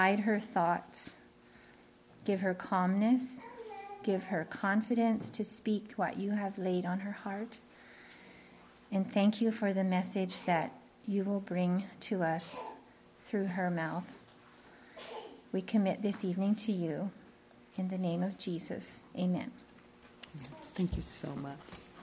Guide her thoughts. Give her calmness. Give her confidence to speak what you have laid on her heart. And thank you for the message that you will bring to us through her mouth. We commit this evening to you. In the name of Jesus, amen. Thank you so much.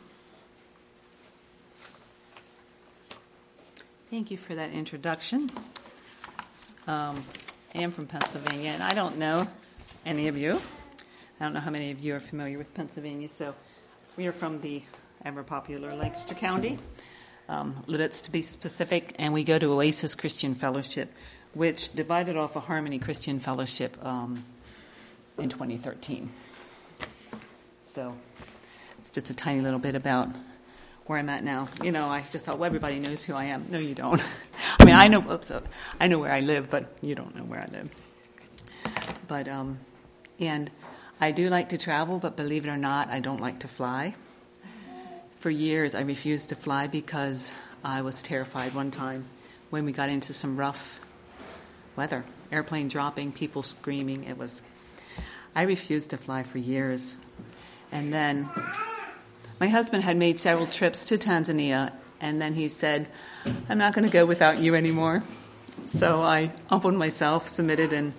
Thank you for that introduction. I am from Pennsylvania, and I don't know any of you. I don't know how many of you are familiar with Pennsylvania. So we are from the ever-popular Lancaster County, Lidditz to be specific, and we go to Oasis Christian Fellowship, which divided off of Harmony Christian Fellowship in 2013. So it's just a tiny little bit about where I'm at now. You know, I just thought, well, everybody knows who I am. No, you don't. I mean, I know where I live, but you don't know where I live. But, and I do like to travel, but believe it or not, I don't like to fly. For years, I refused to fly because I was terrified one time when we got into some rough weather. Airplane dropping, people screaming. I refused to fly for years. And then my husband had made several trips to Tanzania, and then he said, I'm not going to go without you anymore. So I humbled myself, submitted, and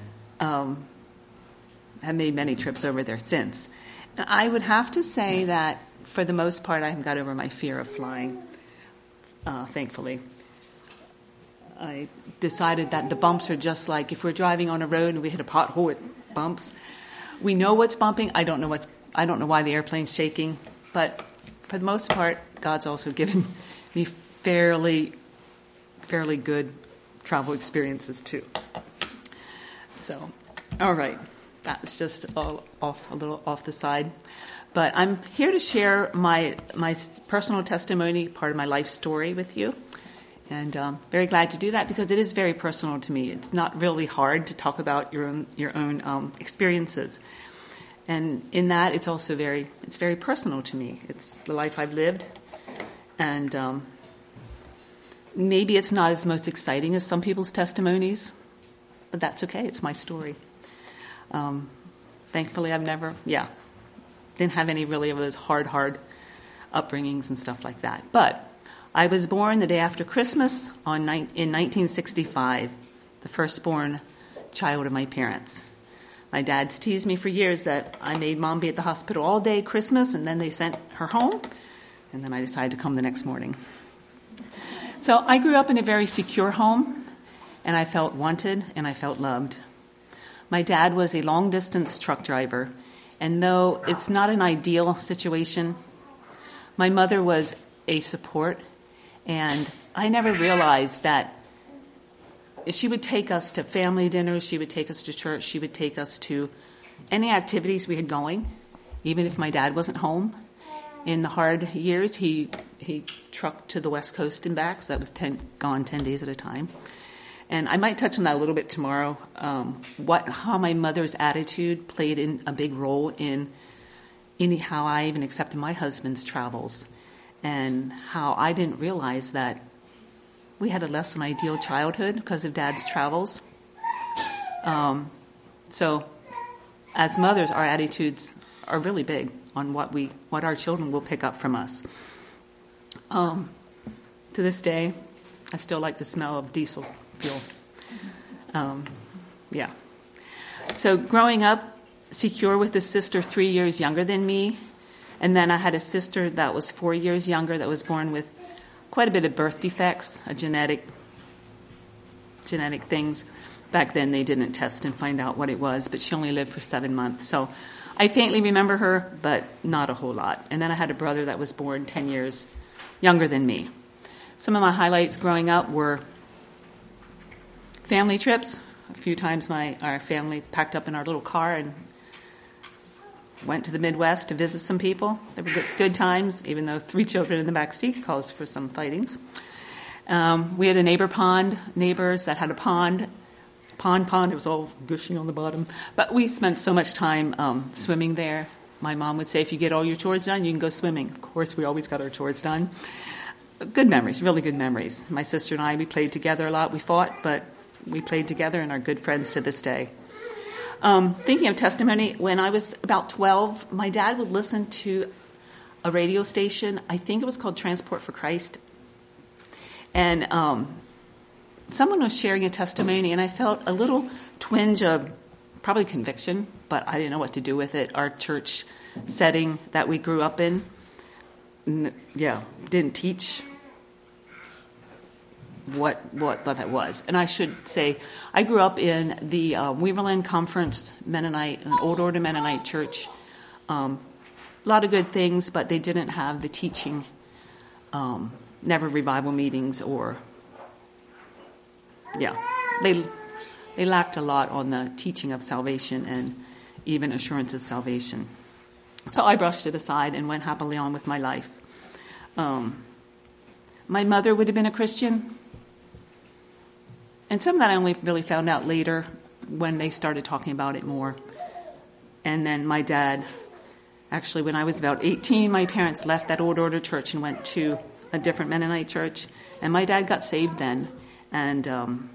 have made many trips over there since. And I would have to say that for the most part, I have got over my fear of flying, thankfully. I decided that the bumps are just like if we're driving on a road and we hit a pothole with bumps. We know what's bumping. I don't know why the airplane's shaking, but for the most part, God's also given me fairly good travel experiences too. So, all right, that's just a little off the side. But I'm here to share my personal testimony, part of my life story with you. And very glad to do that because it is very personal to me. It's not really hard to talk about your own experiences. And in that, it's also very personal to me. It's the life I've lived. And maybe it's not as most exciting as some people's testimonies, but that's okay. It's my story. Thankfully, I've never, didn't have any really of those hard upbringings and stuff like that. But I was born the day after Christmas in 1965, the firstborn child of my parents. My dad's teased me for years that I made Mom be at the hospital all day Christmas, and then they sent her home, and then I decided to come the next morning. So I grew up in a very secure home, and I felt wanted, and I felt loved. My dad was a long-distance truck driver, and though it's not an ideal situation, my mother was a support, and I never realized that she would take us to family dinners, she would take us to church, she would take us to any activities we had going, even if my dad wasn't home. In the hard years, he trucked to the West Coast and back, so that was gone 10 days at a time. And I might touch on that a little bit tomorrow, how my mother's attitude played in a big role in how I even accepted my husband's travels, and how I didn't realize that we had a less than ideal childhood because of Dad's travels. So as mothers, our attitudes are really big on what our children will pick up from us. To this day, I still like the smell of diesel fuel. So growing up secure with a sister 3 years younger than me, and then I had a sister that was 4 years younger that was born with quite a bit of birth defects, genetic things. Back then they didn't test and find out what it was, but she only lived for 7 months. So I faintly remember her, but not a whole lot. And then I had a brother that was born 10 years younger than me. Some of my highlights growing up were family trips. A few times our family packed up in our little car and went to the Midwest to visit some people. They were good times, even though 3 children in the back seat caused for some fightings. We had neighbors that had a pond. It was all gushy on the bottom. But we spent so much time swimming there. My mom would say, if you get all your chores done, you can go swimming. Of course, we always got our chores done. Good memories, really good memories. My sister and I, we played together a lot. We fought, but we played together and are good friends to this day. Thinking of testimony, when I was about 12, my dad would listen to a radio station. I think it was called Transport for Christ. And someone was sharing a testimony, and I felt a little twinge of probably conviction, but I didn't know what to do with it. Our church setting that we grew up in, didn't teach what that was. And I should say, I grew up in the Weaverland Conference Mennonite, an old order Mennonite church. A lot of good things, but they didn't have the teaching, never revival meetings they lacked a lot on the teaching of salvation and even assurance of salvation. So I brushed it aside and went happily on with my life. My mother would have been a Christian. And some of that I only really found out later when they started talking about it more. And then my dad, actually when I was about 18, my parents left that old order church and went to a different Mennonite church. And my dad got saved then. And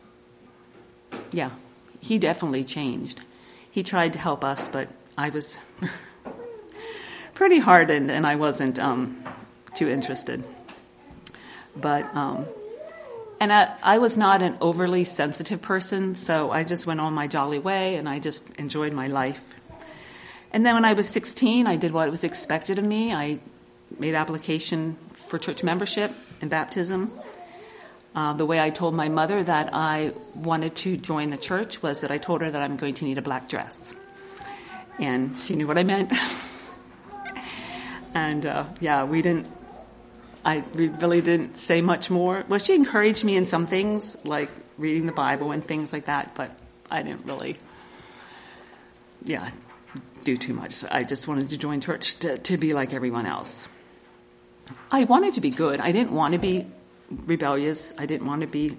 he definitely changed. He tried to help us, but I was pretty hardened and I wasn't too interested. But and I was not an overly sensitive person, so I just went on my jolly way and I just enjoyed my life. And then when I was 16, I did what was expected of me. I made application for church membership and baptism. The way I told my mother that I wanted to join the church was that I told her that I'm going to need a black dress. And she knew what I meant. And we really didn't say much more. Well, she encouraged me in some things, like reading the Bible and things like that, but I didn't really, do too much. So I just wanted to join church to be like everyone else. I wanted to be good. I didn't want to be rebellious. I didn't want to be,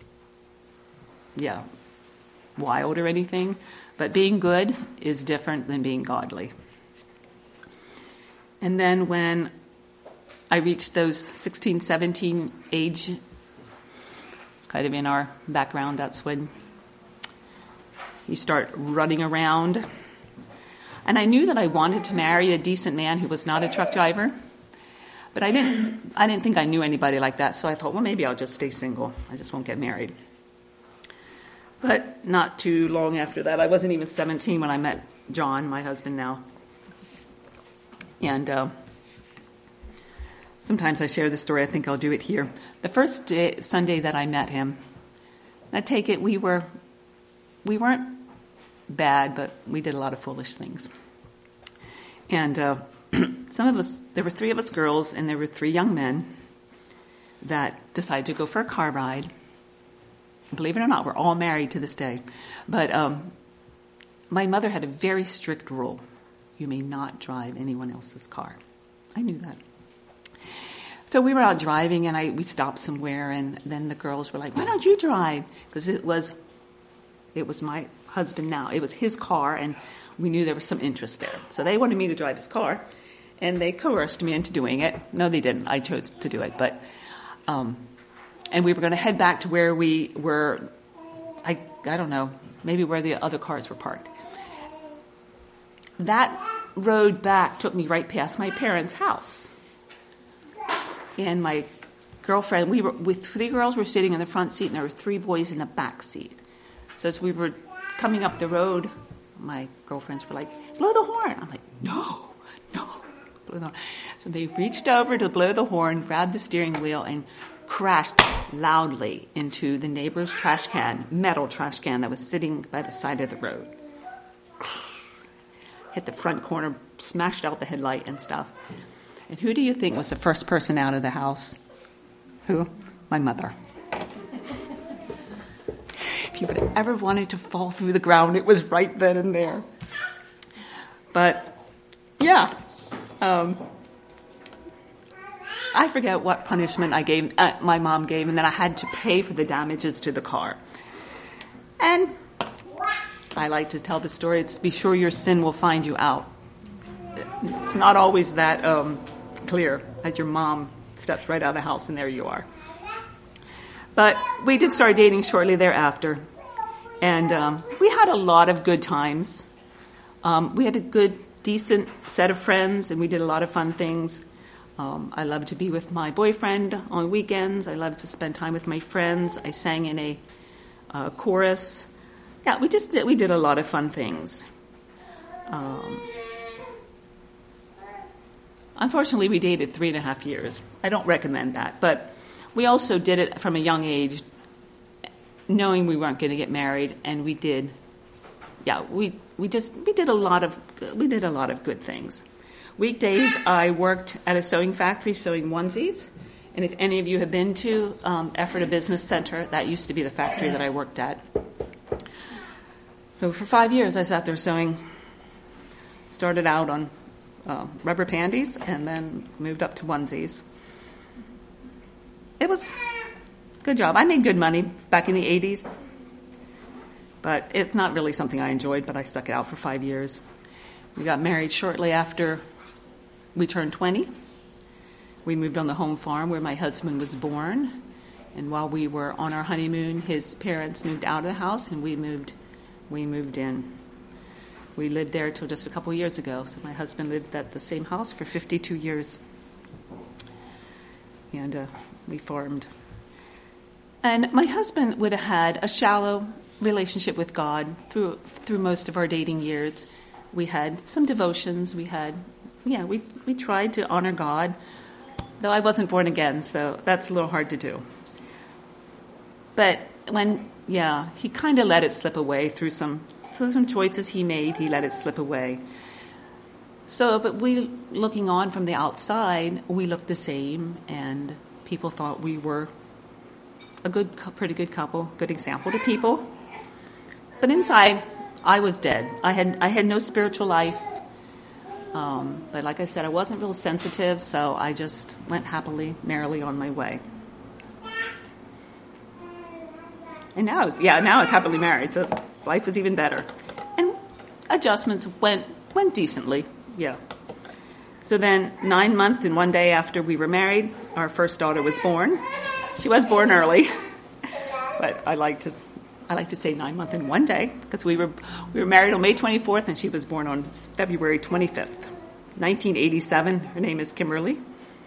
wild or anything. But being good is different than being godly. And then when I reached those 16, 17 age, it's kind of in our background, that's when you start running around. And I knew that I wanted to marry a decent man who was not a truck driver. But I didn't think I knew anybody like that, so I thought, well, maybe I'll just stay single. I just won't get married. But not too long after that, I wasn't even 17 when I met John, my husband now. And sometimes I share this story. I think I'll do it here. The first Sunday that I met him, I take it we weren't bad, but we did a lot of foolish things. And some of us, there were 3 of us girls, and there were 3 young men that decided to go for a car ride. Believe it or not, we're all married to this day. But my mother had a very strict rule. You may not drive anyone else's car. I knew that. So we were out driving, and we stopped somewhere, and then the girls were like, why don't you drive? Because it was my husband now. It was his car, and we knew there was some interest there. So they wanted me to drive his car, and they coerced me into doing it. No, they didn't. I chose to do it. But, and we were going to head back to where we were, I don't know, maybe where the other cars were parked. That road back took me right past my parents' house. And my girlfriend, we were with 3 girls were sitting in the front seat, and there were 3 boys in the back seat. So as we were coming up the road, my girlfriends were like, blow the horn. I'm like, no, blow the horn. So they reached over to blow the horn, grabbed the steering wheel, and crashed loudly into the neighbor's trash can, metal trash can that was sitting by the side of the road. Hit the front corner, smashed out the headlight and stuff. And who do you think was the first person out of the house? Who? My mother. If you would have ever wanted to fall through the ground, it was right then and there. But, I forget what punishment I gave, my mom gave, and then I had to pay for the damages to the car. And I like to tell the story, it's be sure your sin will find you out. It's not always that clear that your mom steps right out of the house and there you are. But we did start dating shortly thereafter. And we had a lot of good times. We had a good, decent set of friends, and we did a lot of fun things. I loved to be with my boyfriend on weekends. I loved to spend time with my friends. I sang in a chorus. Yeah, we did a lot of fun things. Unfortunately, we dated 3.5 years. I don't recommend that, but we also did it from a young age, knowing we weren't going to get married, and we did. Yeah, we did a lot of good things. Weekdays, I worked at a sewing factory sewing onesies, and if any of you have been to Ephrata Business Center, that used to be the factory that I worked at. So for 5 years, I sat there sewing. Started out on rubber panties, and then moved up to onesies. It was a good job. I made good money back in the 80s, but it's not really something I enjoyed, but I stuck it out for 5 years. We got married shortly after we turned 20. We moved on the home farm where my husband was born, and while we were on our honeymoon, his parents moved out of the house, and we moved in. We lived there till just a couple of years ago, so my husband lived at the same house for 52 years. And we farmed. And my husband would have had a shallow relationship with God through most of our dating years. We had some devotions. We tried to honor God, though I wasn't born again, so that's a little hard to do. But he kind of let it slip away through some choices he made. He let it slip away. So, but we, looking on from the outside, we looked the same, and people thought we were a pretty good couple, good example to people. But inside, I was dead. I had no spiritual life. But like I said, I wasn't real sensitive, so I just went happily, merrily on my way. And now it's happily married, so life was even better. And adjustments went decently, yeah. So then 9 months and 1 day after we were married, our first daughter was born. She was born early, but I like to say 9 months and 1 day, because we were married on May 24th, and she was born on February 25th, 1987. Her name is Kimberly.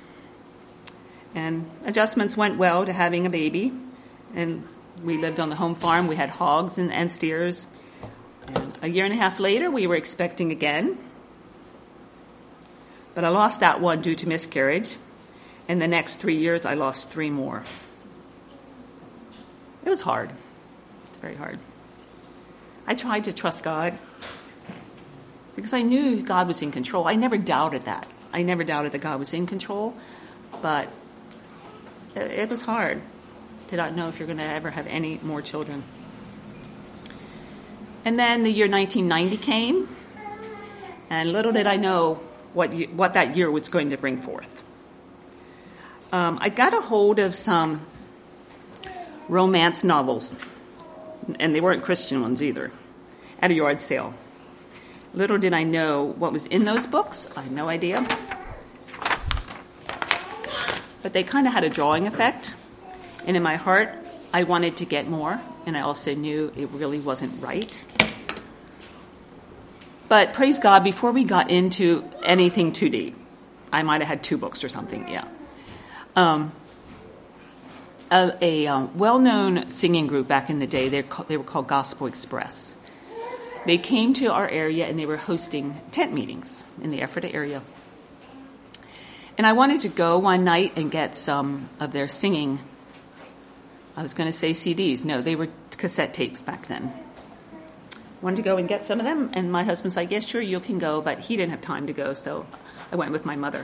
And adjustments went well to having a baby, and we lived on the home farm. We had hogs and steers. And a year and a half later, we were expecting again. But I lost that one due to miscarriage. In the next 3 years, I lost 3 more. It was hard. It's very hard. I tried to trust God because I knew God was in control. I never doubted that. I never doubted that God was in control. But it was hard to not know if you're going to ever have any more children. And then the year 1990 came, and little did I know what that year was going to bring forth. I got a hold of some romance novels, and they weren't Christian ones either, at a yard sale. Little did I know what was in those books. I had no idea. But they kind of had a drawing effect. And in my heart, I wanted to get more, and I also knew it really wasn't right. But praise God, before we got into anything too deep, I might have had 2 books or something, yeah. A well-known singing group back in the day, they were called Gospel Express. They came to our area, and they were hosting tent meetings in the Ephrata area. And I wanted to go one night and get some of their singing. I was going to say CDs. No, they were cassette tapes back then. Wanted to go and get some of them, and my husband's like, yes, sure, you can go, but he didn't have time to go, so I went with my mother.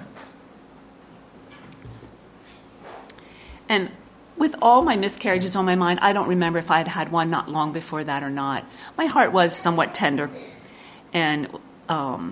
And with all my miscarriages on my mind, I don't remember if I had had one not long before that or not. My heart was somewhat tender, and I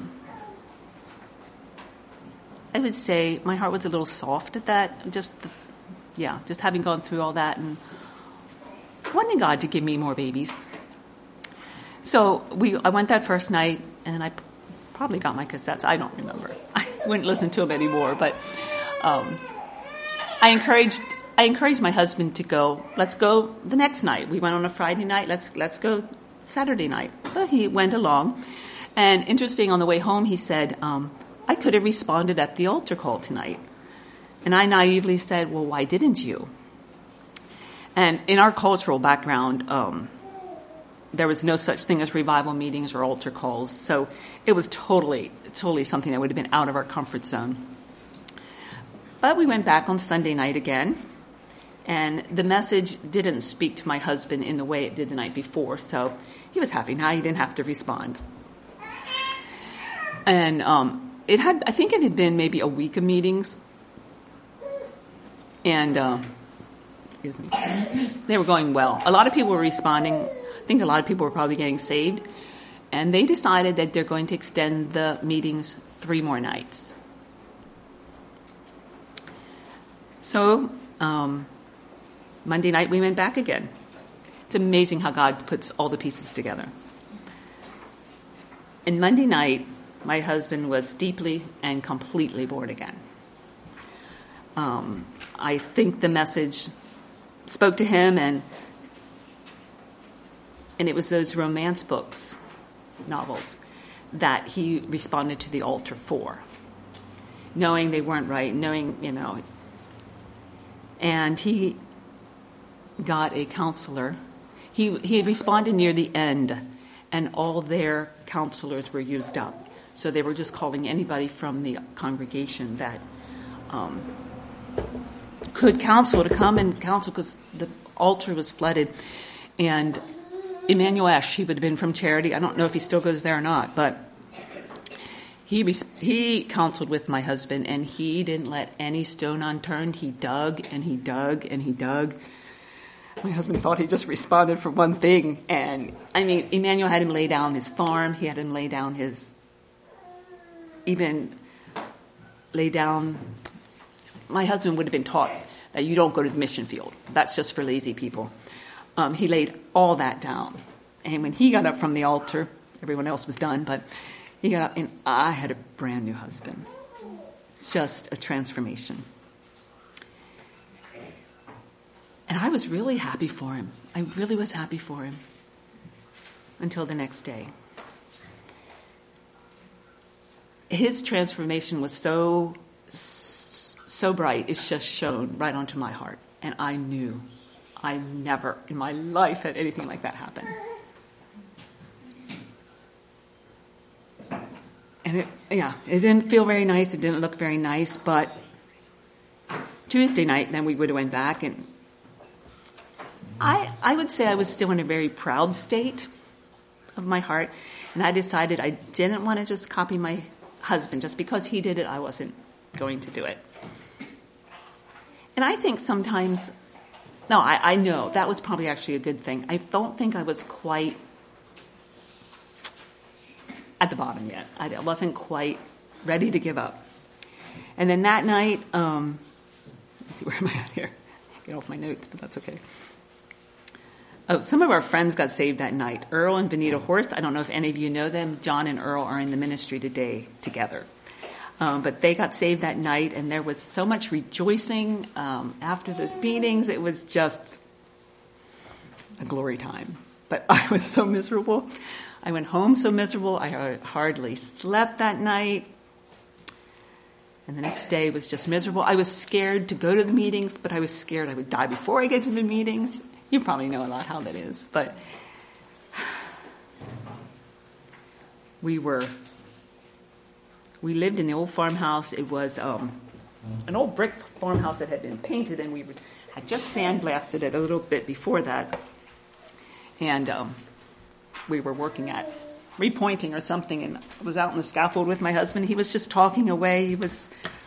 would say my heart was a little soft at that, just having gone through all that and wanting God to give me more babies. So I went that first night, and I probably got my cassettes. I don't remember. I wouldn't listen to them anymore, but I I encouraged my husband to go. Let's go the next night. We went on a Friday night. Let's go Saturday night. So he went along. And interesting, on the way home, he said, I could have responded at the altar call tonight. And I naively said, well, why didn't you? And in our cultural background, there was no such thing as revival meetings or altar calls. So it was totally something that would have been out of our comfort zone. But we went back on Sunday night again. And the message didn't speak to my husband in the way it did the night before. So he was happy. Now he didn't have to respond. And I think it had been maybe a week of meetings. And, excuse me, they were going well. A lot of people were responding. I think a lot of people were probably getting saved. And they decided that they're going to extend the meetings 3 more nights. So, Monday night we went back again. It's amazing how God puts all the pieces together. And Monday night, my husband was deeply and completely born again. I think the message spoke to him, and it was those romance books, novels, that he responded to the altar for, knowing they weren't right, knowing, and he got a counselor. He responded near the end, and all their counselors were used up. So they were just calling anybody from the congregation that could counsel to come and counsel, because the altar was flooded. And Emmanuel Ash, he would have been from Charity. I don't know if he still goes there or not, but he counseled with my husband, and he didn't let any stone unturned. He dug and he dug and he dug. My husband thought he just responded for one thing. And, Emmanuel had him lay down his farm. He had him lay down my husband would have been taught that you don't go to the mission field. That's just for lazy people. He laid all that down. And when he got up from the altar, everyone else was done, but he got up, and I had a brand new husband. Just a transformation. And I was really happy for him. I really was happy for him. Until the next day. His transformation was so bright, it's just shone right onto my heart. And I knew I never in my life had anything like that happen. And it didn't feel very nice. It didn't look very nice. But Tuesday night, then we would have went back, and I would say I was still in a very proud state of my heart. And I decided I didn't want to just copy my husband. Just because he did it, I wasn't going to do it. And I think sometimes, I know that was probably actually a good thing. I don't think I was quite at the bottom yet. I wasn't quite ready to give up. And then that night, let me see, where am I at here? Get off my notes, but that's okay. Oh, some of our friends got saved that night. Earl and Benita Horst. I don't know if any of you know them. John and Earl are in the ministry today together. But they got saved that night, and there was so much rejoicing after the meetings. It was just a glory time. But I was so miserable. I went home so miserable. I hardly slept that night. And the next day was just miserable. I was scared to go to the meetings, but I was scared I would die before I get to the meetings. You probably know a lot how that is. But we lived in the old farmhouse. It was an old brick farmhouse that had been painted, and we had just sandblasted it a little bit before that. And we were working at repointing or something, and I was out on the scaffold with my husband. He was just talking away. He was,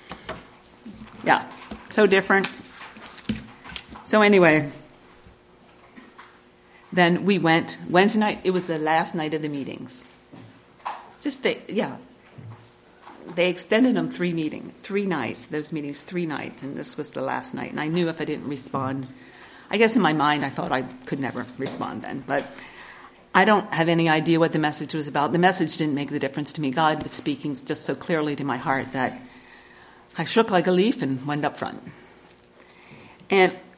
so different. So anyway, then we went Wednesday night. It was the last night of the meetings. They extended them 3 nights, those meetings 3 nights, and this was the last night. And I knew if I didn't respond, I guess in my mind I thought I could never respond then. But I don't have any idea what the message was about. The message didn't make the difference to me. God was speaking just so clearly to my heart that I shook like a leaf and went up front. And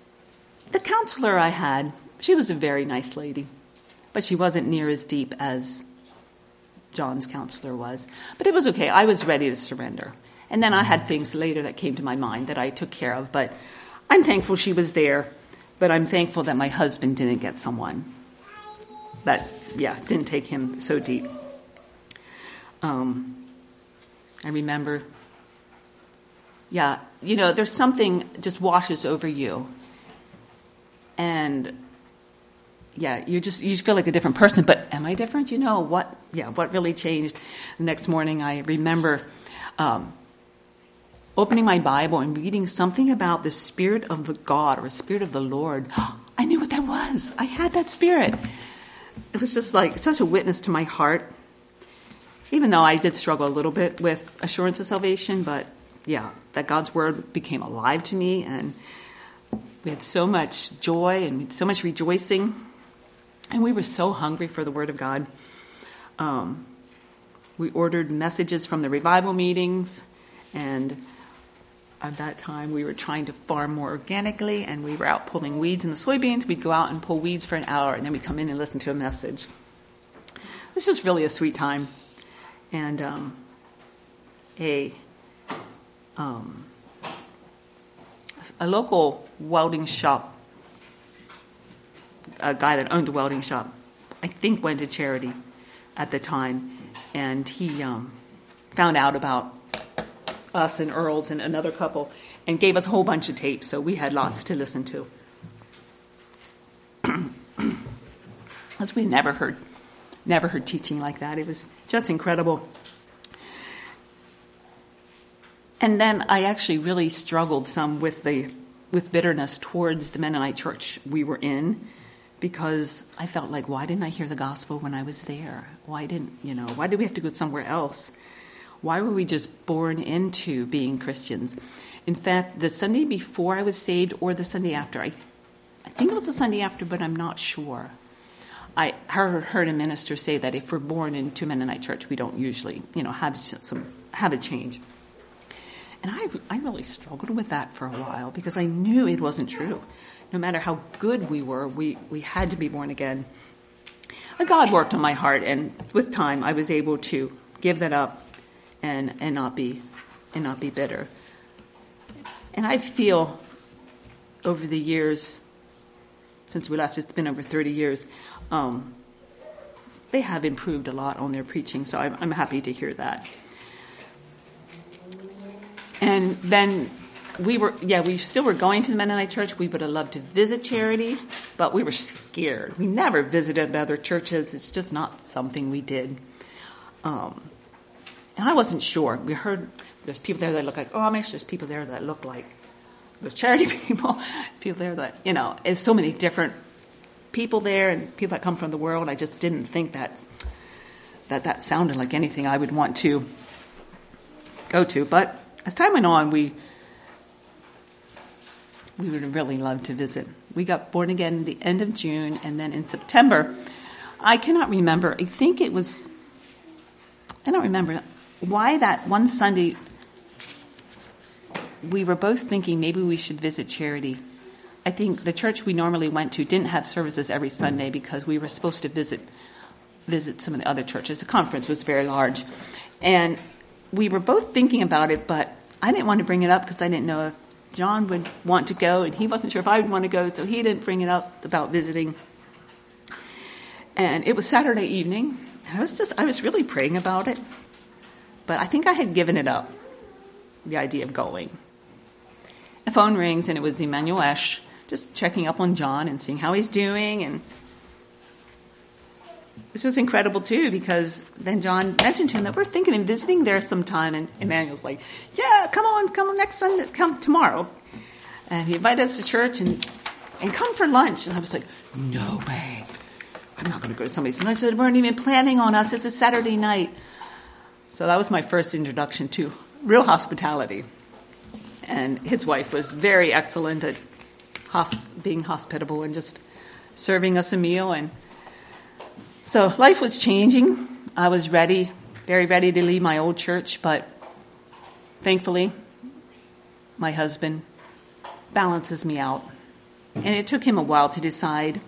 The counselor I had, she was a very nice lady, but she wasn't near as deep as John's counselor was. But it was okay. I was ready to surrender. And then I had things later that came to my mind that I took care of. But I'm thankful she was there. But I'm thankful that my husband didn't get someone that, didn't take him so deep. I remember, there's something just washes over you. And, you just feel like a different person. But am I different? What really changed? The next morning I remember opening my Bible and reading something about the Spirit of the God or Spirit of the Lord. I knew what that was. I had that Spirit. It was just like such a witness to my heart. Even though I did struggle a little bit with assurance of salvation, but that God's Word became alive to me, and we had so much joy and we had so much rejoicing, and we were so hungry for the Word of God. We ordered messages from the revival meetings, and at that time we were trying to farm more organically, and we were out pulling weeds in the soybeans. We'd go out and pull weeds for an hour, and then we'd come in and listen to a message. This was really a sweet time. And a local welding shop, a guy that owned a welding shop, I think went to charity at the time, and he found out about us and Earls and another couple and gave us a whole bunch of tapes, so we had lots to listen to. As we never heard teaching like that. It was just incredible. And then I actually really struggled some with bitterness towards the Mennonite church we were in, because I felt like, why didn't I hear the gospel when I was there? Why did we have to go somewhere else? Why were we just born into being Christians? In fact, the Sunday before I was saved, or the Sunday after, I think it was the Sunday after, but I'm not sure. I heard a minister say that if we're born into Mennonite church, we don't usually, have a change. And I really struggled with that for a while, because I knew it wasn't true. No matter how good we were, we had to be born again. But God worked on my heart, and with time, I was able to give that up and not be bitter. And I feel over the years, since we left, it's been over 30 years, they have improved a lot on their preaching, so I'm happy to hear that. And then we still were going to the Mennonite church. We would have loved to visit Charity, but we were scared. We never visited other churches. It's just not something we did. And I wasn't sure. We heard there's people there that look like Amish. There's people there that look like those Charity people. People there that, there's so many different people there, and people that come from the world. I just didn't think that sounded like anything I would want to go to. But as time went on, we would really love to visit. We got born again the end of June, and then in September, I cannot remember. I don't remember why that one Sunday we were both thinking maybe we should visit Charity. I think the church we normally went to didn't have services every Sunday because we were supposed to visit some of the other churches. The conference was very large. And we were both thinking about it, but I didn't want to bring it up because I didn't know if John would want to go, and he wasn't sure if I would want to go, so he didn't bring it up about visiting. And it was Saturday evening, and I was really praying about it, but I think I had given it up, the idea of going. The phone rings, and it was Emmanuel Esch, just checking up on John and seeing how he's doing. And this was incredible, too, because then John mentioned to him that we're thinking of visiting there sometime. And Emmanuel's like, yeah, come on next Sunday, come tomorrow. And he invited us to church and come for lunch. And I was like, no way. I'm not going to go to somebody's lunch. They weren't even planning on us. It's a Saturday night. So that was my first introduction to real hospitality. And his wife was very excellent at being hospitable and just serving us a meal. And so life was changing. I was ready, very ready to leave my old church, but thankfully, my husband balances me out. And it took him a while to decide.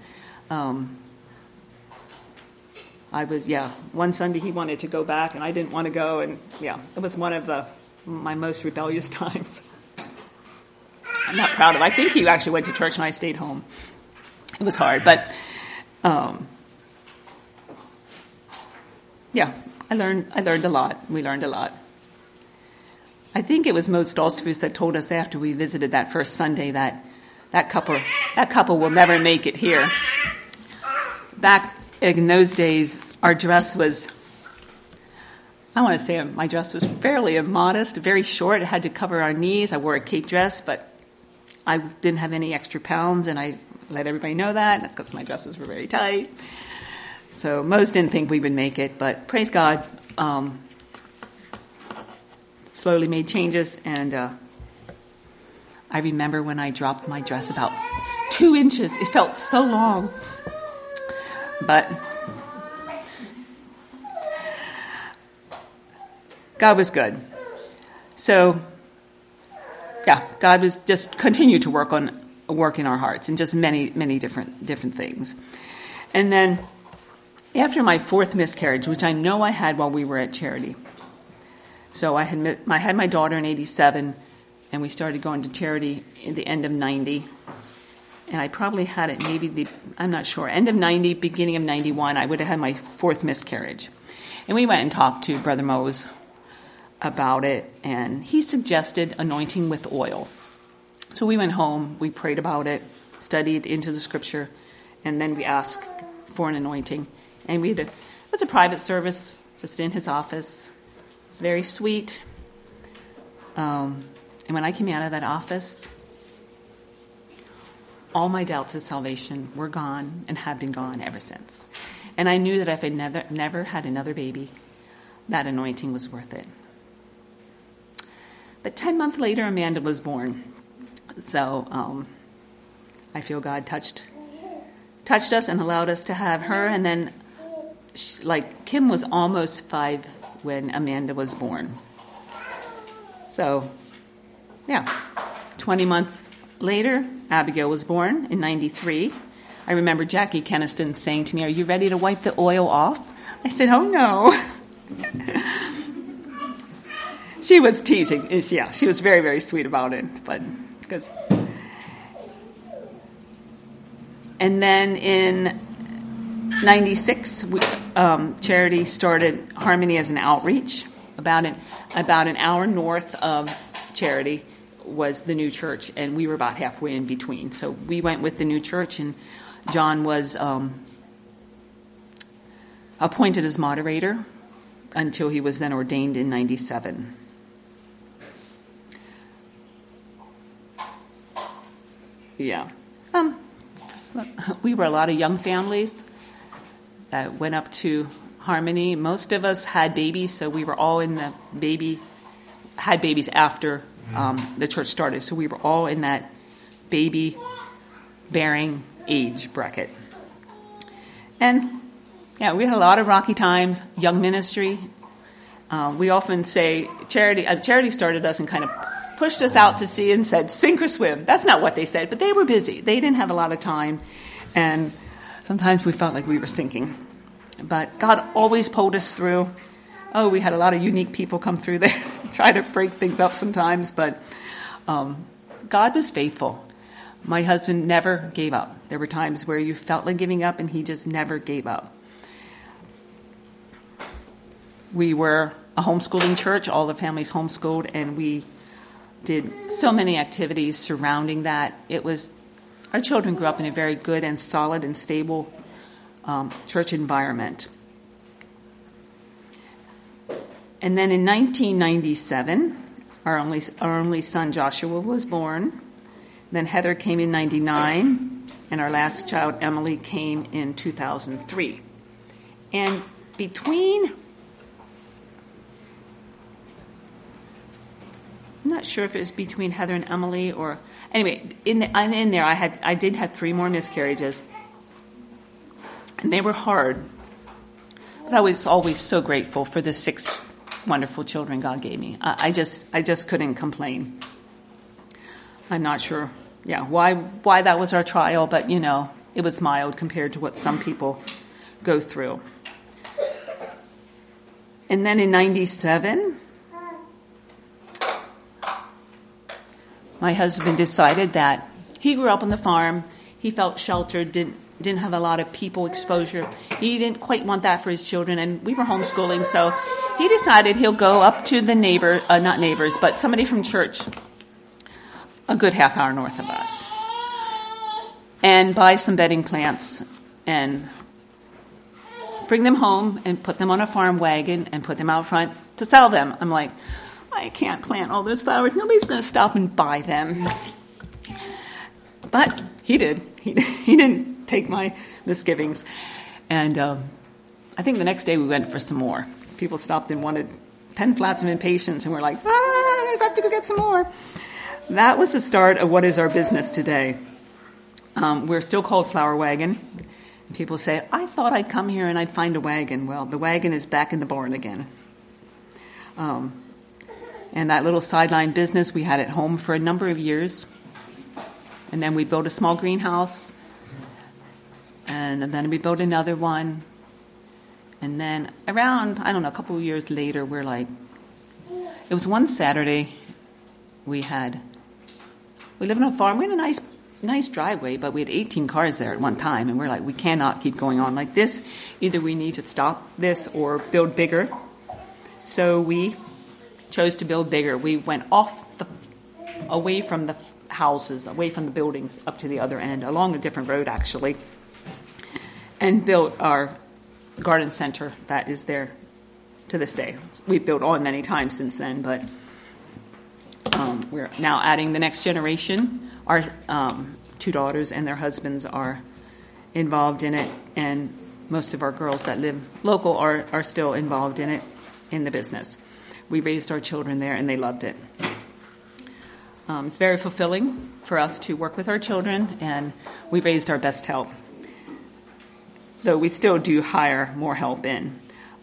One Sunday he wanted to go back, and I didn't want to go, and it was one of my most rebellious times. I'm not proud of it. I think he actually went to church, and I stayed home. It was hard, but I learned a lot. We learned a lot. I think it was Mose Stoltzfus that told us after we visited that first Sunday that couple will never make it here. Back in those days, our dress was, I want to say my dress was fairly immodest, very short. It had to cover our knees. I wore a cape dress, but I didn't have any extra pounds, and I let everybody know that because my dresses were very tight. So Mose didn't think we would make it, but praise God, slowly made changes, and I remember when I dropped my dress about 2 inches. It felt so long. But God was good. So, God was just continued to work in our hearts and just many, many different things. And then after my 4th miscarriage, which I know I had while we were at Charity. So I had my daughter in 87, and we started going to Charity at the end of 90. And I probably had it I'm not sure, end of 90, beginning of 91, I would have had my 4th miscarriage. And we went and talked to Brother Mose about it, and he suggested anointing with oil. So we went home, we prayed about it, studied into the scripture, and then we asked for an anointing. And it was a private service, just in his office. It's very sweet. And when I came out of that office, all my doubts of salvation were gone and have been gone ever since. And I knew that if I never had another baby, that anointing was worth it. But 10 months later, Amanda was born. So I feel God touched us and allowed us to have her. And then, Kim was almost 5 when Amanda was born. So, 20 months later, Abigail was born in 93. I remember Jackie Keniston saying to me, "Are you ready to wipe the oil off?" I said, "Oh, no." She was teasing. She was very, very sweet about it. And then in 96, Charity started Harmony as an outreach. About an hour north of Charity was the new church, and we were about halfway in between. So we went with the new church, and John was appointed as moderator until he was then ordained in 97. We were a lot of young families that went up to Harmony. Most of us had babies, so we were all had babies after the church started. So we were all in that baby-bearing age bracket. And, we had a lot of rocky times, young ministry. We often say Charity started us and kind of pushed us out to sea and said, sink or swim. That's not what they said, but they were busy. They didn't have a lot of time, and sometimes we felt like we were sinking. But God always pulled us through. Oh, we had a lot of unique people come through there, try to break things up sometimes, but God was faithful. My husband never gave up. There were times where you felt like giving up, and he just never gave up. We were a homeschooling church. All the families homeschooled, and we did so many activities surrounding that. Our children grew up in a very good and solid and stable church environment. And then in 1997, our only son Joshua was born. Then Heather came in 99, and our last child Emily came in 2003. And I'm not sure if it was between Heather and Emily or anyway. In there, I did have 3 more miscarriages, and they were hard. But I was always so grateful for the 6 wonderful children God gave me. I just couldn't complain. I'm not sure why that was our trial, but it was mild compared to what some people go through. And then in 1997, my husband decided that he grew up on the farm. He felt sheltered, didn't have a lot of people exposure. He didn't quite want that for his children, and we were homeschooling, so he decided he'll go up to the not neighbors, but somebody from church, a good half hour north of us, and buy some bedding plants and bring them home and put them on a farm wagon and put them out front to sell them. I'm like, I can't plant all those flowers. Nobody's going to stop and buy them. But he did. He didn't take my misgivings. And I think the next day we went for some more. People stopped and wanted 10 flats of impatiens, and we're like, I have to go get some more. That was the start of what is our business today. We're still called Flower Wagon. And people say, I thought I'd come here and I'd find a wagon. Well, the wagon is back in the barn again. And that little sideline business we had at home for a number of years. And then we built a small greenhouse. And then we built another one. And then around, a couple of years later, we're like, it was one Saturday, we live on a farm. We had a nice driveway, but we had 18 cars there at one time. And we're like, we cannot keep going on like this. Either we need to stop this or build bigger. So we chose to build bigger. We went away from the houses, away from the buildings, up to the other end, along a different road, actually, and built our garden center that is there to this day. We've built on many times since then, but we're now adding the next generation. Our 2 daughters and their husbands are involved in it, and most of our girls that live local are still involved in it, in the business. We raised our children there, and they loved it. It's very fulfilling for us to work with our children, and we raised our best help. Though we still do hire more help in.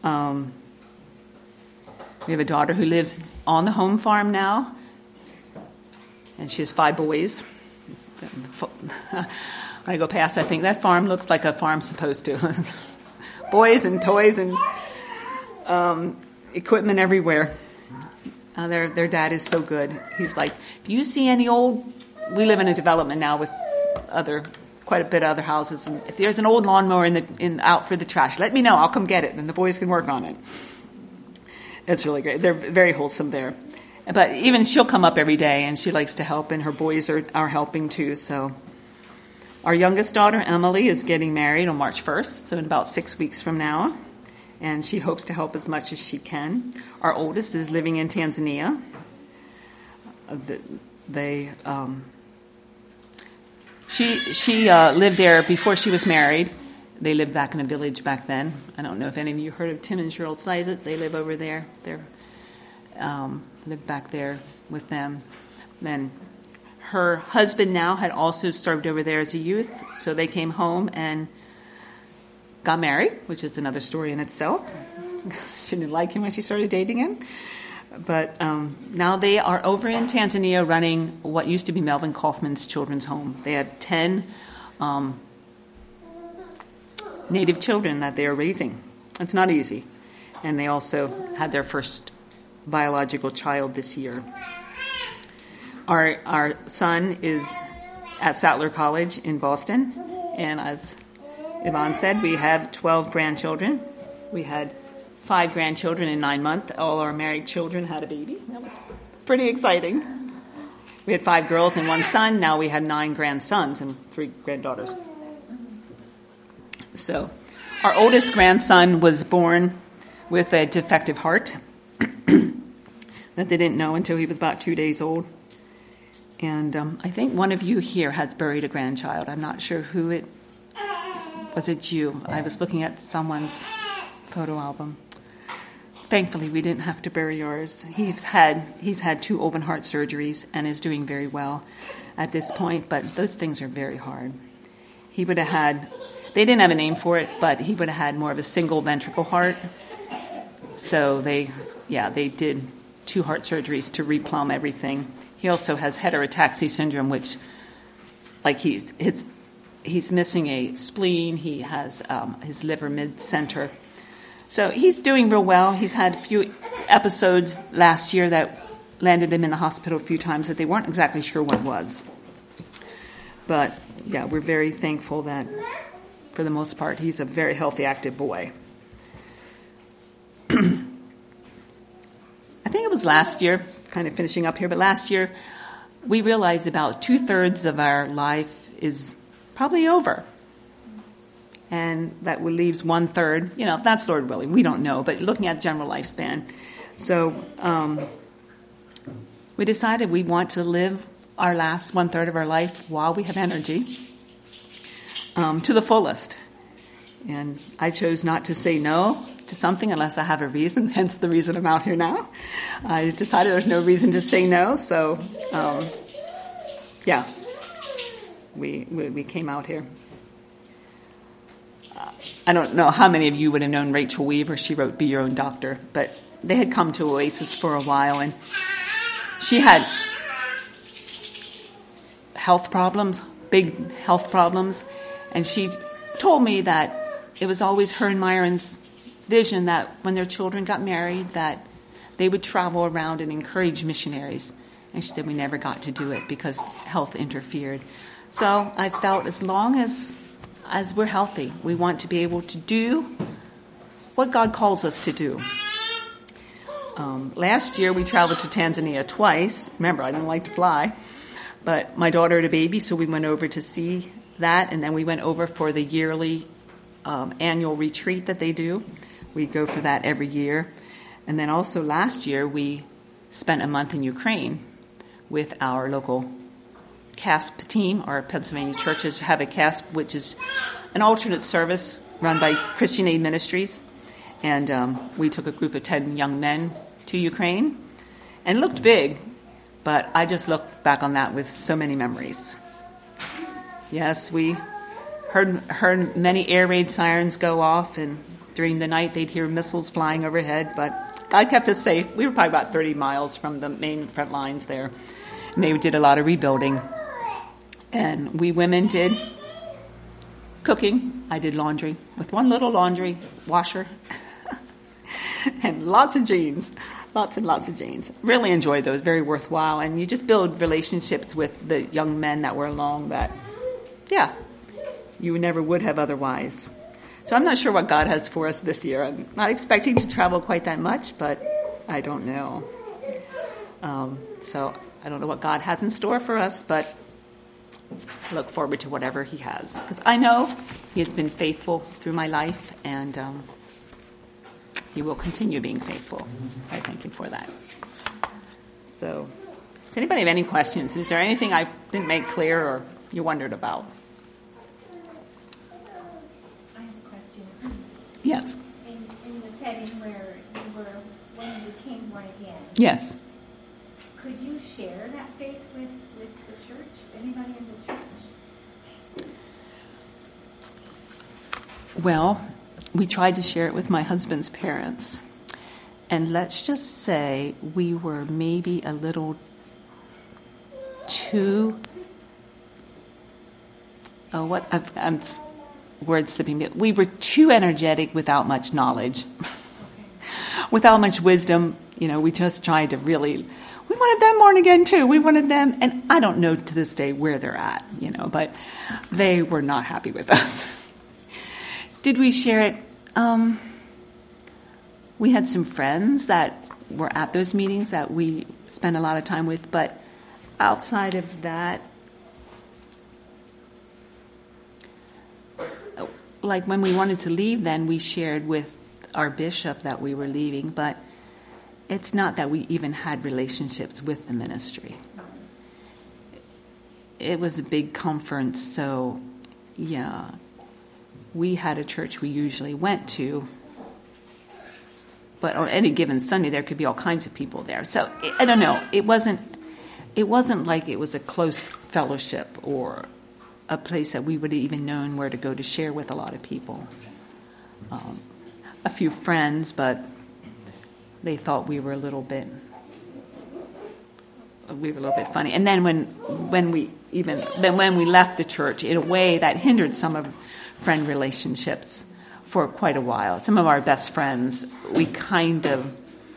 We have a daughter who lives on the home farm now, and she has 5 boys. When I go past, I think that farm looks like a farm's supposed to. Boys and toys and equipment everywhere. Their dad is so good. He's like, if you see any old, we live in a development now with quite a bit of other houses, and if there's an old lawnmower out for the trash, let me know. I'll come get it, and the boys can work on it. It's really great. They're very wholesome there. But even she'll come up every day, and she likes to help, and her boys are helping too. So our youngest daughter, Emily, is getting married on March 1st, so in about 6 weeks from now. And she hopes to help as much as she can. Our oldest is living in Tanzania. She lived there before she was married. They lived back in a village back then. I don't know if any of you heard of Tim and Cheryl Sizet. They live over there. They live back there with them. Then her husband now had also served over there as a youth, so they came home and got married, which is another story in itself. She didn't like him when she started dating him. But now they are over in Tanzania running what used to be Melvin Kaufman's children's home. They had 10 native children that they are raising. It's not easy. And they also had their first biological child this year. Our son is at Sattler College in Boston. And as Yvonne said, we have 12 grandchildren. We had 5 grandchildren in 9 months. All our married children had a baby. That was pretty exciting. We had 5 girls and 1 son. Now we had 9 grandsons and 3 granddaughters. So our oldest grandson was born with a defective heart that they didn't know until he was about 2 days old. And I think one of you here has buried a grandchild. I'm not sure who it was. It you? I was looking at someone's photo album. Thankfully, we didn't have to bury yours. He's had 2 open heart surgeries and is doing very well at this point, but those things are very hard. He would have had, they didn't have a name for it, but he would have had more of a single ventricle heart. So they did 2 heart surgeries to replumb everything. He also has heterotaxy syndrome, which like he's missing a spleen. He has his liver mid-center. So he's doing real well. He's had a few episodes last year that landed him in the hospital a few times that they weren't exactly sure what it was. But, yeah, we're very thankful that, for the most part, he's a very healthy, active boy. I think it was last year, kind of finishing up here, but last year we realized about 2/3 of our life is probably over. And that leaves 1/3, that's Lord willing. We don't know, but looking at general lifespan. So we decided we want to live our last 1/3 of our life while we have energy to the fullest. And I chose not to say no to something unless I have a reason, hence the reason I'm out here now. I decided there's no reason to say no, so we came out here. I don't know how many of you would have known Rachel Weaver. She wrote Be Your Own Doctor, but they had come to Oasis for a while, and she had health problems, big health problems, and she told me that it was always her and Myron's vision that when their children got married, that they would travel around and encourage missionaries. And she said we never got to do it because health interfered. So I felt as long as we're healthy, we want to be able to do what God calls us to do. Last year we traveled to Tanzania twice. Remember, I don't like to fly, but my daughter had a baby, so we went over to see that, and then we went over for the yearly annual retreat that they do. We go for that every year. And then also last year we spent a month in Ukraine with our local CASP team. Our Pennsylvania churches have a CASP, which is an alternate service run by Christian Aid Ministries. And we took a group of 10 young men to Ukraine. And it looked big, but I just look back on that with so many memories. Yes, we heard many air raid sirens go off, and during the night they'd hear missiles flying overhead, but God kept us safe. We were probably about 30 miles from the main front lines there, and they did a lot of rebuilding. And we women did cooking. I did laundry with one little laundry washer and lots of jeans. Lots and lots of jeans. Really enjoyed those. Very worthwhile. And you just build relationships with the young men that were along that, you never would have otherwise. So I'm not sure what God has for us this year. I'm not expecting to travel quite that much, but I don't know. So I don't know what God has in store for us, but I look forward to whatever he has. Because I know he has been faithful through my life, and he will continue being faithful. So I thank him for that. So does anybody have any questions? Is there anything I didn't make clear or you wondered about? I have a question. Yes. In the setting where when you became born again. Yes. Could you share that faith with the church? Anybody in the church? Well, we tried to share it with my husband's parents. And let's just say we were maybe a little too... I'm word slipping. We were too energetic without much knowledge. Without much wisdom, we just tried to really... We wanted them born again too. We wanted them, and I don't know to this day where they're at, but they were not happy with us. Did we share it? We had some friends that were at those meetings that we spent a lot of time with, but outside of that, like when we wanted to leave, then we shared with our bishop that we were leaving, but it's not that we even had relationships with the ministry. It was a big conference, so we had a church we usually went to, but on any given Sunday there could be all kinds of people there. So I don't know. It wasn't like it was a close fellowship or a place that we would have even known where to go to share with a lot of people. A few friends, but they thought we were a little bit we were a little bit funny. And then when we left the church, in a way that hindered some of friend relationships for quite a while. Some of our best friends, we kind of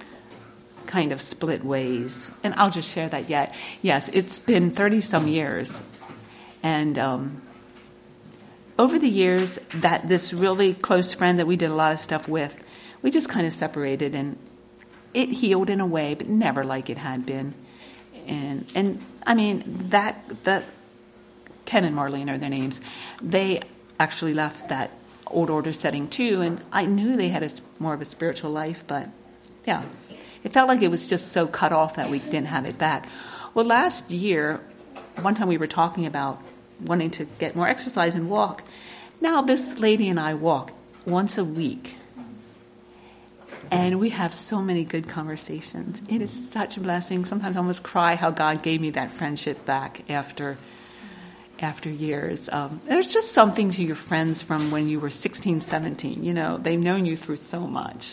split ways. And I'll just share that yet. Yes, it's been 30-some years. And over the years, that this really close friend that we did a lot of stuff with, we just kind of separated, and it healed in a way, but never like it had been. And I mean, that Ken and Marlene are their names. They actually left that old order setting too, and I knew they had more of a spiritual life, but yeah, it felt like it was just so cut off that we didn't have it back. Well, last year, one time we were talking about wanting to get more exercise and walk. Now this lady and I walk once a week, and we have so many good conversations. It is such a blessing. Sometimes I almost cry how God gave me that friendship back after years. There's just something to your friends from when you were 16, 17. You know, they've known you through so much.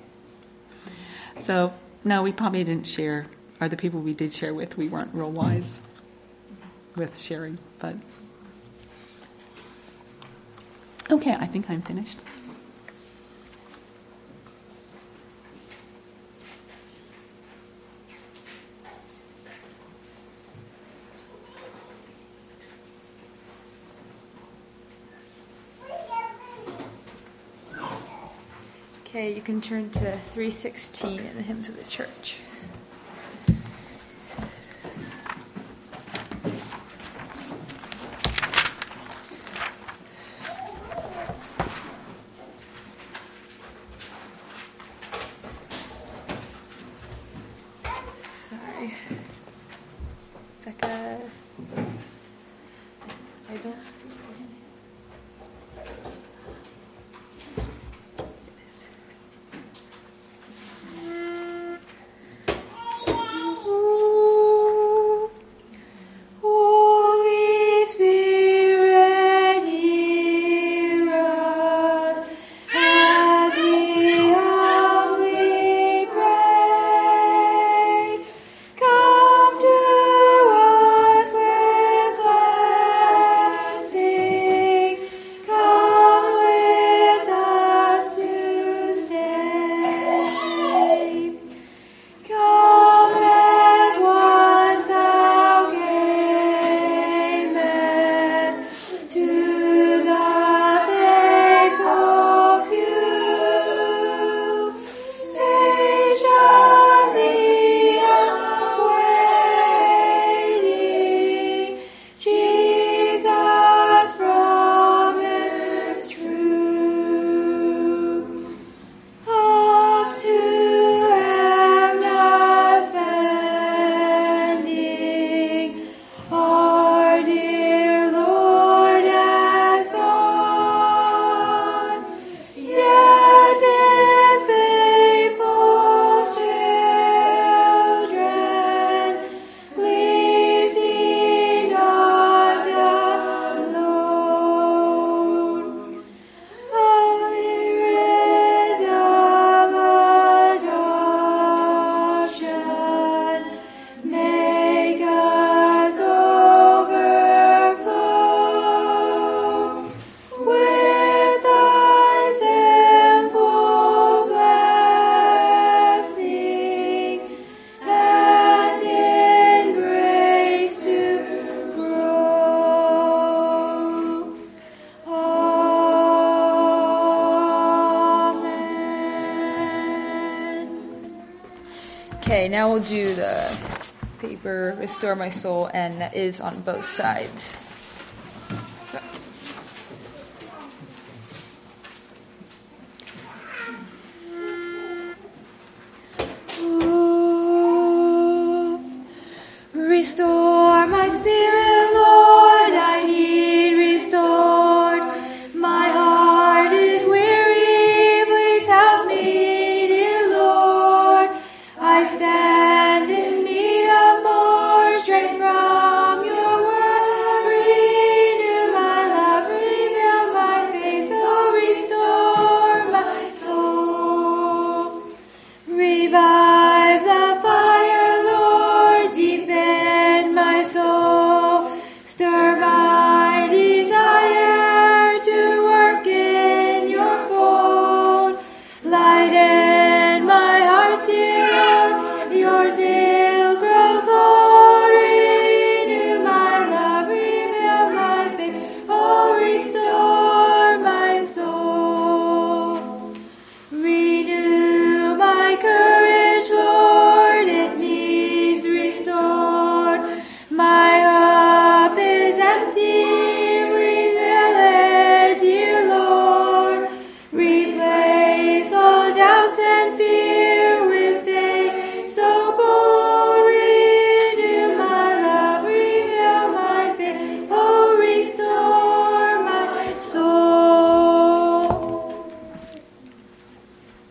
So, no, we probably didn't share, or the people we did share with, we weren't real wise with sharing. But okay, I think I'm finished. Okay, you can turn to 316 in the Hymns of the Church. Sorry. Becca, I don't see it. Okay, now we'll do the paper, Restore My Soul, and that is on both sides. Ooh, restore